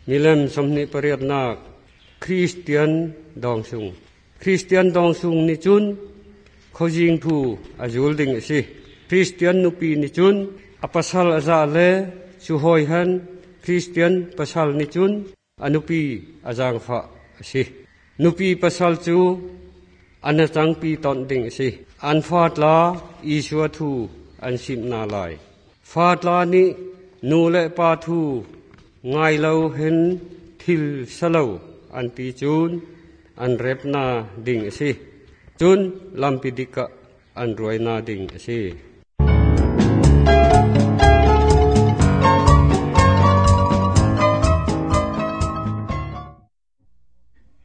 มีเล่มสมนิปริยตนาคริสเตียนดองซุงคริสเตียนดองซุงนิจุนเขาจิงผู้อายุลดิ่งสิคริสเตียนนุปีนิจุนอปัสสัลอาจาเลสุหอยหันคริสเตียนปัสสัลนิจุนอนุปีอาจางฟ้าสินุปีปัสสัลจูอันจังปีตอนดิ่งสิอันฟาดลาอิสวทูอันสิมนาลายฟาดลานี้นูเลปาทูไงเราเห็นทิลสลาวอันปีจูนอันเร็บนาดิ่งสิจุนลำปิดิกะอันรวยนาดิ่งสิ